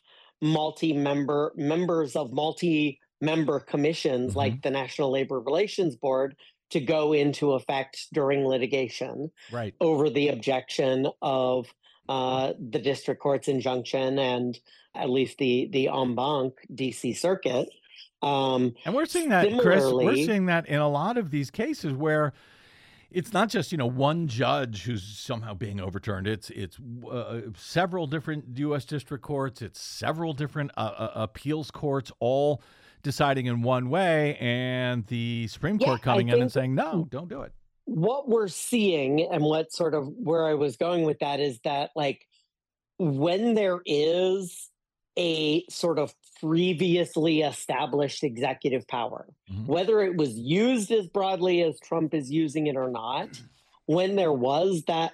[SPEAKER 5] members of multi-member commissions,
[SPEAKER 3] Mm-hmm.
[SPEAKER 5] like the National Labor Relations Board, to go into effect during litigation,
[SPEAKER 3] right,
[SPEAKER 5] over the objection of the district court's injunction and at least the en banc DC Circuit.
[SPEAKER 3] And we're seeing that, Chris. We're seeing that in a lot of these cases where it's not just one judge who's somehow being overturned. It's several different U.S. district courts. It's several different appeals courts, all deciding in one way, and the Supreme Court coming in and saying, no, don't do it.
[SPEAKER 5] What we're seeing, and what sort of where I was going with that, is that like when there is a sort of previously established executive power,
[SPEAKER 3] mm-hmm.
[SPEAKER 5] whether it was used as broadly as Trump is using it or not, when there was that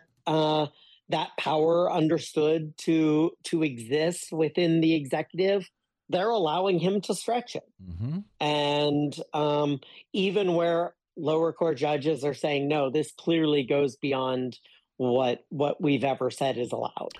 [SPEAKER 5] power understood to exist within the executive, they're allowing him to stretch it.
[SPEAKER 3] Mm-hmm.
[SPEAKER 5] And even where lower court judges are saying, no, this clearly goes beyond what we've ever said is allowed.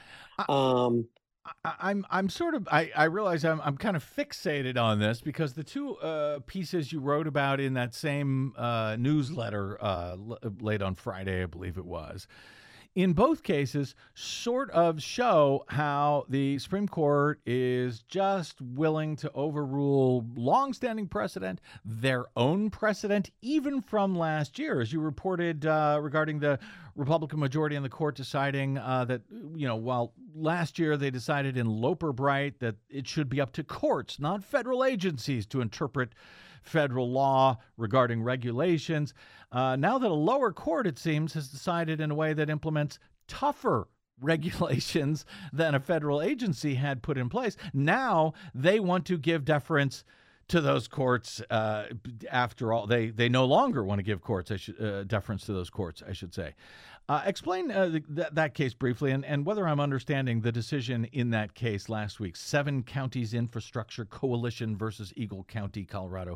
[SPEAKER 3] I realize I'm kind of fixated on this because the two pieces you wrote about in that same newsletter late on Friday, I believe it was, in both cases sort of show how the Supreme Court is just willing to overrule longstanding precedent, their own precedent, even from last year, as you reported regarding the Republican majority in the court deciding that, while last year they decided in Loper Bright that it should be up to courts, not federal agencies, to interpret federal law regarding regulations. Now that a lower court, it seems, has decided in a way that implements tougher regulations than a federal agency had put in place, now they want to give deference to those courts. After all, they no longer want to give deference to those courts, I should say. Explain that case briefly, and whether I'm understanding the decision in that case last week, 7 Counties Infrastructure Coalition versus Eagle County, Colorado,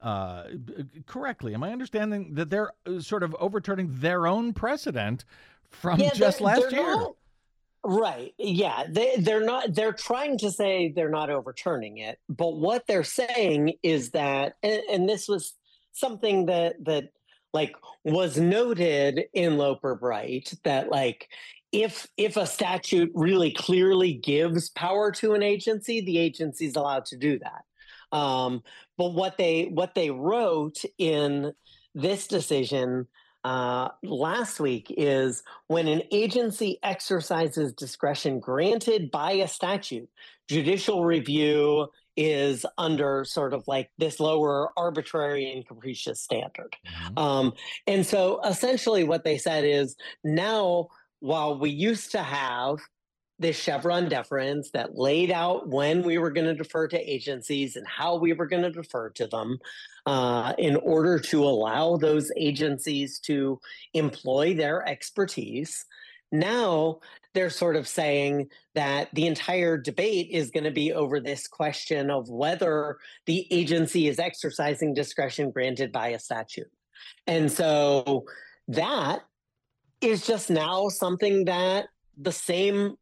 [SPEAKER 3] correctly. Am I understanding that they're sort of overturning their own precedent from just last year?
[SPEAKER 5] Right. Yeah. They're not. They're trying to say they're not overturning it, but what they're saying is that, and this was something that like was noted in Loper Bright, that like if a statute really clearly gives power to an agency, the agency's allowed to do that. But what they wrote in this decision last week is, when an agency exercises discretion granted by a statute, judicial review is under sort of like this lower arbitrary and capricious standard.
[SPEAKER 3] Mm-hmm.
[SPEAKER 5] And so essentially what they said is, now, while we used to have this Chevron deference that laid out when we were going to defer to agencies and how we were going to defer to them, in order to allow those agencies to employ their expertise, now they're sort of saying that the entire debate is going to be over this question of whether the agency is exercising discretion granted by a statute. And so that is just now something that the same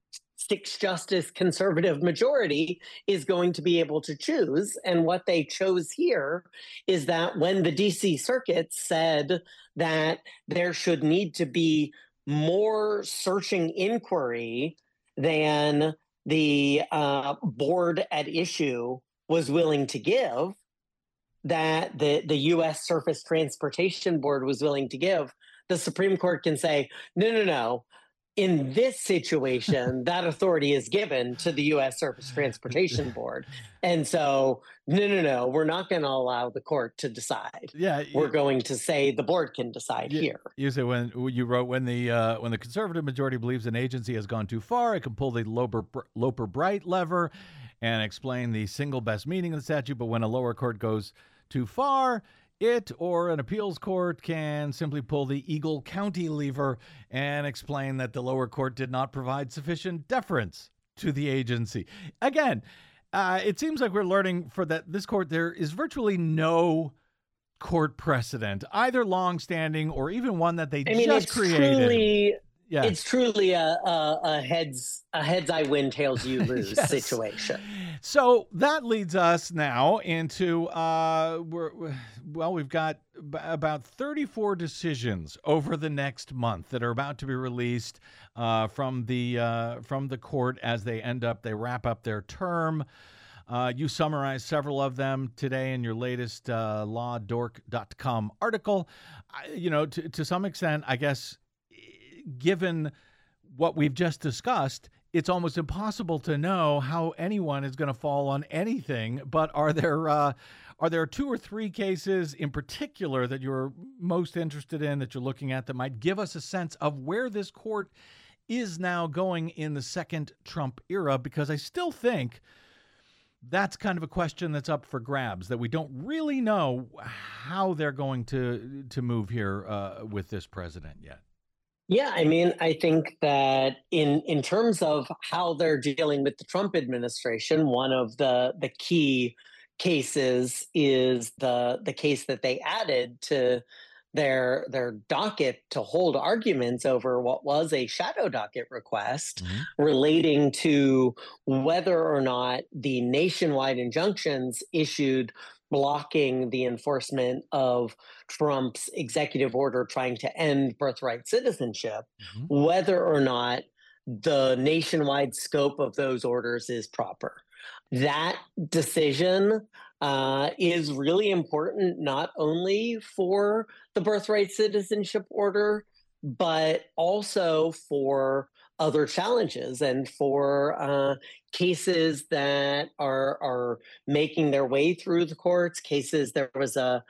[SPEAKER 5] 6-justice conservative majority is going to be able to choose. And what they chose here is that when the DC Circuit said that there should need to be more searching inquiry than the board at issue was willing to give, that the U.S. Surface Transportation Board was willing to give, the Supreme Court can say, no. In this situation, that authority is given to the U.S. Surface Transportation Board. And so, no, we're not going to allow the court to decide.
[SPEAKER 3] Yeah,
[SPEAKER 5] we're going to say the board can decide here.
[SPEAKER 3] You say when you wrote when the conservative majority believes an agency has gone too far, it can pull the Loper-Bright lever and explain the single best meaning of the statute. But when a lower court goes too far, it or an appeals court can simply pull the Eagle County lever and explain that the lower court did not provide sufficient deference to the agency. Again, it seems like we're learning for this court there is virtually no court precedent, either long-standing or even one that they just created. It's truly
[SPEAKER 5] a heads I win, tails you lose situation.
[SPEAKER 3] So that leads us now into we've got about 34 decisions over the next month that are about to be released from the court as they wrap up their term. You summarized several of them today in your latest lawdork.com article. To some extent, I guess, given what we've just discussed, it's almost impossible to know how anyone is going to fall on anything. But are there two or three cases in particular that you're most interested in, that you're looking at, that might give us a sense of where this court is now going in the second Trump era? Because I still think that's kind of a question that's up for grabs, that we don't really know how they're going to move here with this president yet.
[SPEAKER 5] Yeah, I mean, I think that in terms of how they're dealing with the Trump administration, one of the key cases is the case that they added to their docket to hold arguments over what was a shadow docket request relating to whether or not the nationwide injunctions issued blocking the enforcement of Trump's executive order trying to end birthright citizenship, whether or not the nationwide scope of those orders is proper. That decision is really important, not only for the birthright citizenship order, but also for other challenges and for cases that are making their way through the courts. Cases, there was a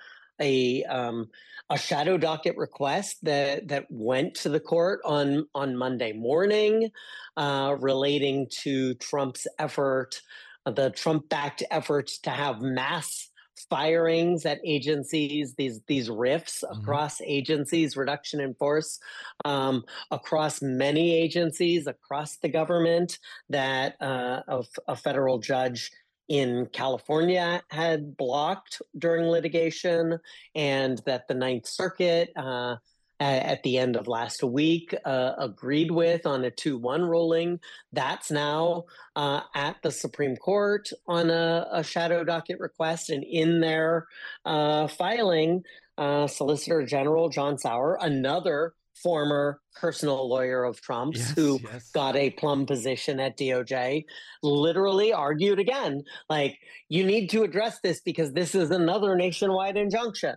[SPEAKER 5] shadow docket request that went to the court on Monday morning relating to Trump's effort, the Trump-backed efforts to have mass firings at agencies, these rifts across agencies, reduction in force across many agencies, across the government, that a federal judge in California had blocked during litigation, and that the Ninth Circuit at the end of last week agreed with on a 2-1 ruling. That's now at the Supreme Court on a shadow docket request. And in their filing, Solicitor General John Sauer, another former personal lawyer of Trump's, who got a plum position at DOJ, literally argued again, like, you need to address this because this is another nationwide injunction.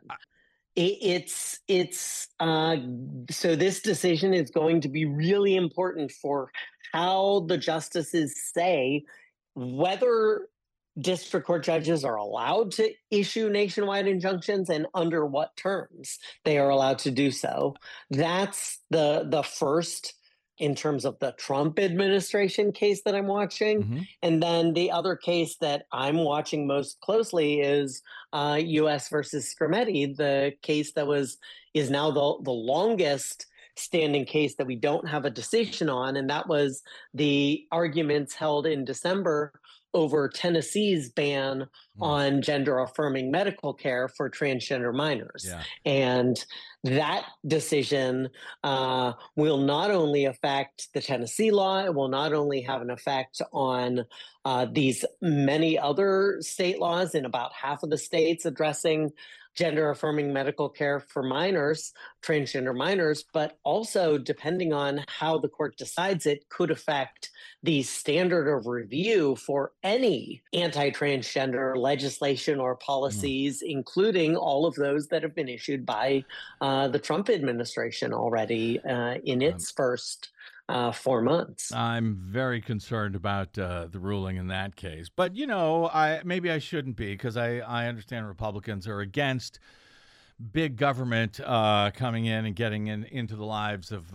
[SPEAKER 5] So this decision is going to be really important for how the justices say whether district court judges are allowed to issue nationwide injunctions and under what terms they are allowed to do so. That's the first, in terms of the Trump administration case that I'm watching. And then the other case that I'm watching most closely is U.S. versus Scrimetti, the case that is now the longest standing case that we don't have a decision on. And that was the arguments held in December over Tennessee's ban on gender-affirming medical care for transgender minors. And that decision will not only affect the Tennessee law, it will not only have an effect on these many other state laws in about half of the states addressing gender-affirming medical care for minors, transgender minors, but also, depending on how the court decides it, could affect the standard of review for any anti-transgender legislation or policies, including all of those that have been issued by the Trump administration already in its first 4 months.
[SPEAKER 3] I'm very concerned about the ruling in that case. But, maybe I shouldn't be, because I understand Republicans are against big government coming in and getting into the lives of,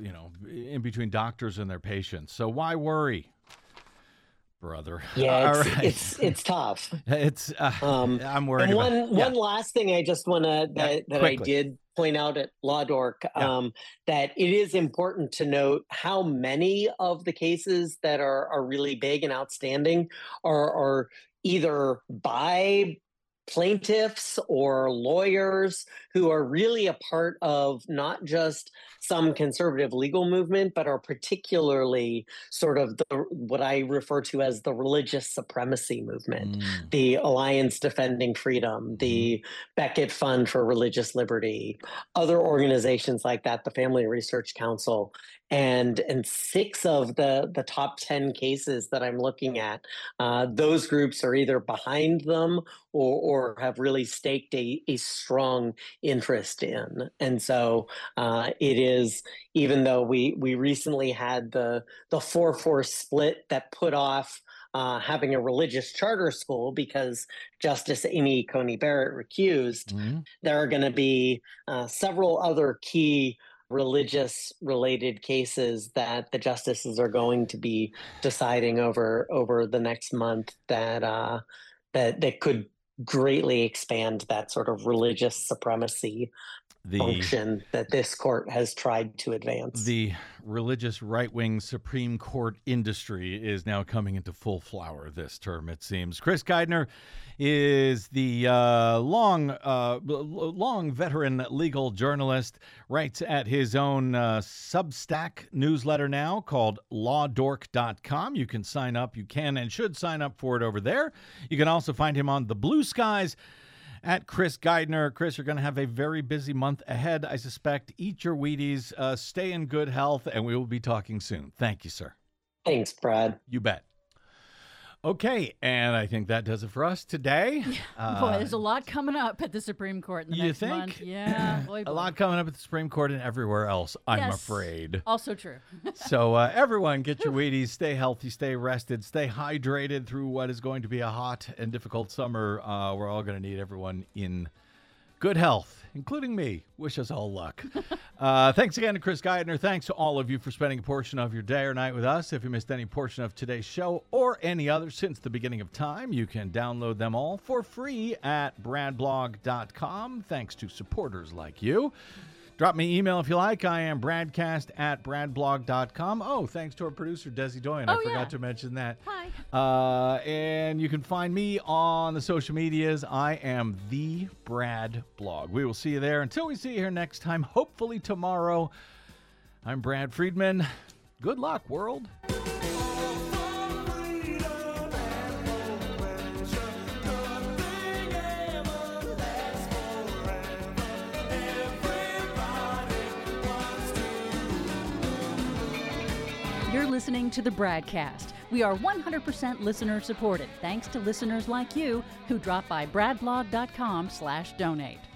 [SPEAKER 3] in between doctors and their patients. So why worry, brother?
[SPEAKER 5] Yeah,
[SPEAKER 3] right.
[SPEAKER 5] it's tough.
[SPEAKER 3] It's I'm worried.
[SPEAKER 5] And
[SPEAKER 3] about
[SPEAKER 5] one last thing I just want to that I did point out at Law Dork, that it is important to note how many of the cases that are really big and outstanding are either by plaintiffs or lawyers who are really a part of not just some conservative legal movement, but are particularly sort of what I refer to as the religious supremacy movement, the Alliance Defending Freedom, the Beckett Fund for Religious Liberty, other organizations like that, the Family Research Council. And 6 of the top 10 cases that I'm looking at, those groups are either behind them or have really staked a strong interest in. And so it is, even though we recently had the 4-4 split that put off having a religious charter school because Justice Amy Coney Barrett recused, there are going to be several other key religious related cases that the justices are going to be deciding over the next month that could greatly expand that sort of religious supremacy function that this court has tried to advance.
[SPEAKER 3] The religious right-wing Supreme Court industry is now coming into full flower this term, it seems. Chris Geidner is the long veteran legal journalist, writes at his own Substack newsletter now called lawdork.com. You can sign up. You can and should sign up for it over there. You can also find him on the Blue Skies at Chris Geidner. Chris, you're going to have a very busy month ahead, I suspect. Eat your Wheaties, stay in good health, and we will be talking soon. Thank you, sir.
[SPEAKER 5] Thanks, Brad.
[SPEAKER 3] You bet. Okay, and I think that does it for us today.
[SPEAKER 1] Boy, there's a lot coming up at the Supreme Court in the next month. Yeah, boy.
[SPEAKER 3] A lot coming up at the Supreme Court and everywhere else, I'm afraid.
[SPEAKER 1] Also true.
[SPEAKER 3] So everyone, get your Wheaties, stay healthy, stay rested, stay hydrated through what is going to be a hot and difficult summer. We're all going to need everyone in good health, including me. Wish us all luck. Thanks again to Chris Geidner. Thanks to all of you for spending a portion of your day or night with us. If you missed any portion of today's show or any other since the beginning of time, you can download them all for free at bradblog.com. Thanks to supporters like you. Drop me an email if you like. I am bradcast@bradblog.com. Oh, thanks to our producer, Desi Doyen. I forgot to mention that.
[SPEAKER 1] Hi.
[SPEAKER 3] And you can find me on the social medias. I am the Brad Blog. We will see you there. Until we see you here next time, hopefully tomorrow, I'm Brad Friedman. Good luck, world.
[SPEAKER 1] You're listening to the Bradcast. We are 100% listener supported, thanks to listeners like you who drop by bradblog.com/donate.